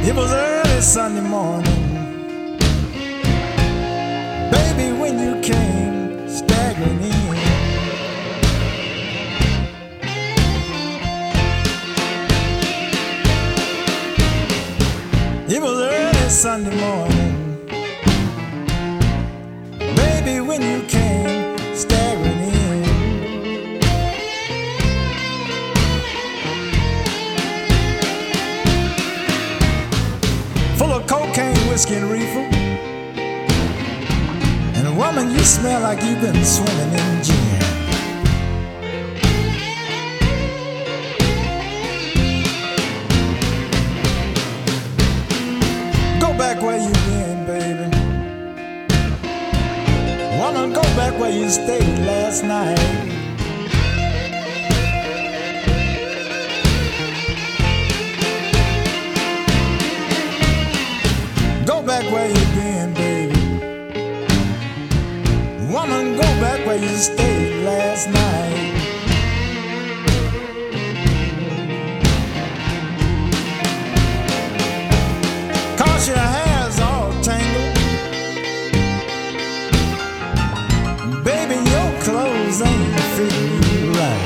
It was early Sunday morning, baby, when you came staggering in. It was early Sunday morning, baby, when you came staggering in. Full of cocaine, whiskey, and reefer. And a woman, you smell like you've been swimming in gin. Go back where you been, baby. Woman, go back where you stayed last night. Go back where you been, baby. Woman, go back where you stayed last night. Cause your hair's all tangled, baby, your clothes ain't fitting you right.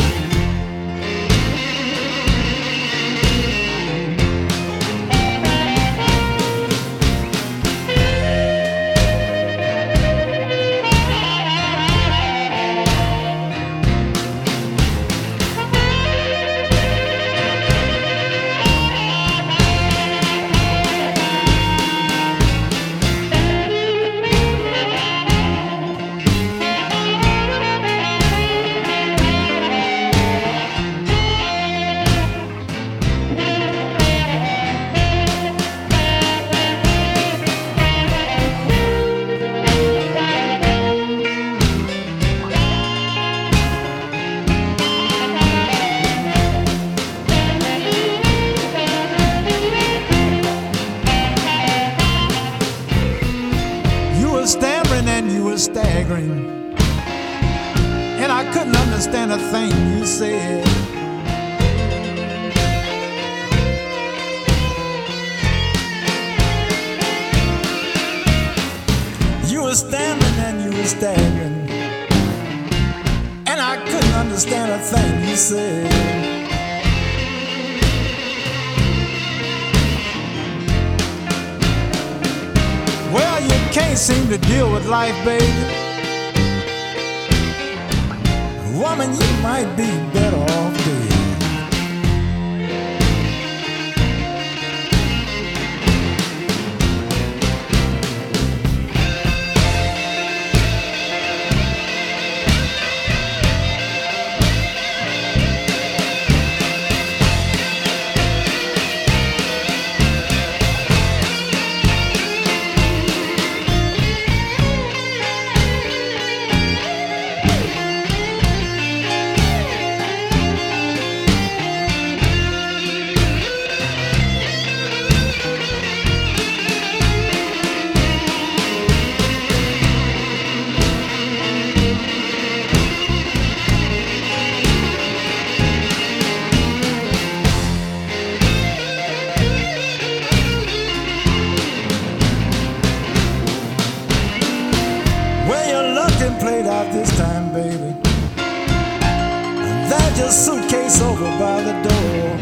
Stammering and you were staggering, and I couldn't understand a thing you said. You were stammering and you were staggering, and I couldn't understand a thing you said. Well, you can't seem to deal with life, baby. Woman, you might be better off dead. Played out this time, baby. There's your suitcase over by the door.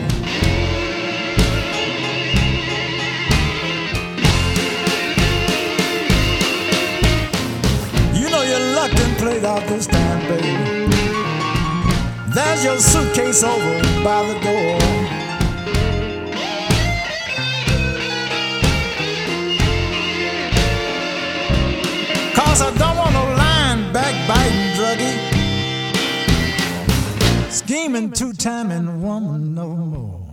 You know your luck done played out this time, baby. There's your suitcase over by the door. Cause I don't want no backbiting druggie, scheming two-timing woman no more.